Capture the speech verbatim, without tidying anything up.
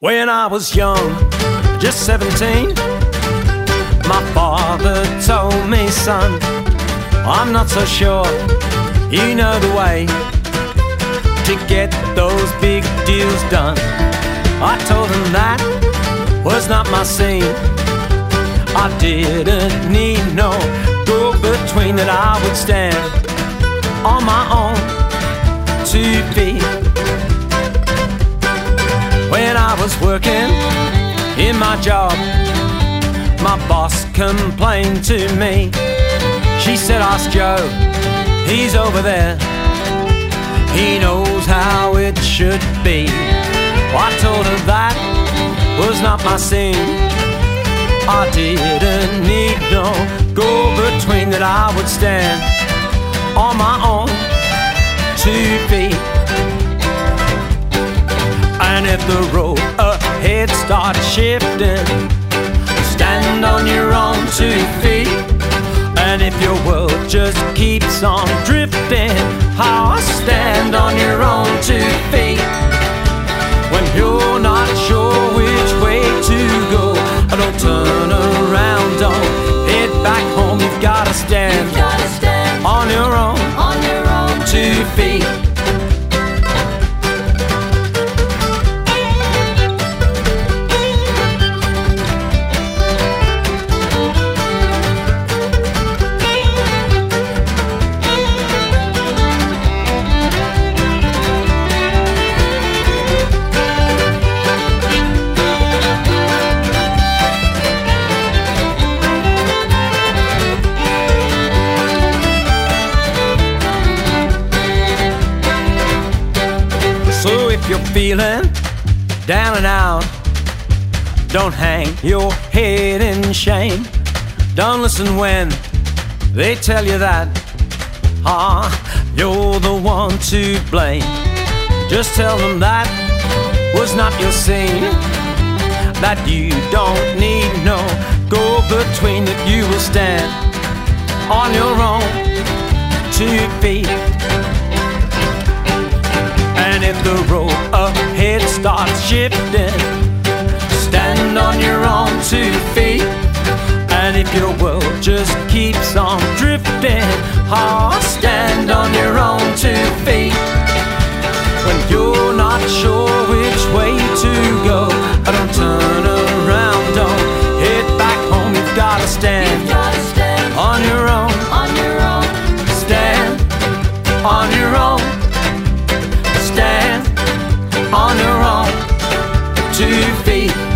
When I was young, just seventeen, my father told me, son, I'm not so sure you know the way to get those big deals done. I told him that was not my scene. I didn't need no go-between, that I would stand on my own two feet. When I was working in my job, my boss complained to me. She said, ask Joe, he's over there, he knows how it should be. I told her that was not my scene. I didn't need no go-between, that I would stand on my own two feet. And if the road ahead starts shifting, stand on your own two feet. And if your world just keeps on drifting, how stand on your own two feet. When you're not sure which way to go, don't turn around, don't head back home. You've gotta stand, You've gotta stand on your own, on your own two feet. So if you're feeling down and out, don't hang your head in shame. Don't listen when they tell you that ah, you're the one to blame. Just tell them that was not your scene, that you don't need no go-between, that you will stand on your own two feet. And if the road ahead starts shifting, stand on your own two feet. And if your world just keeps on drifting, oh, stand on your own two feet. When you're not sure which way to go, don't turn around, don't head back home. You've gotta stand, You've gotta stand on your own, on your own stand on your own, stand on your own two feet.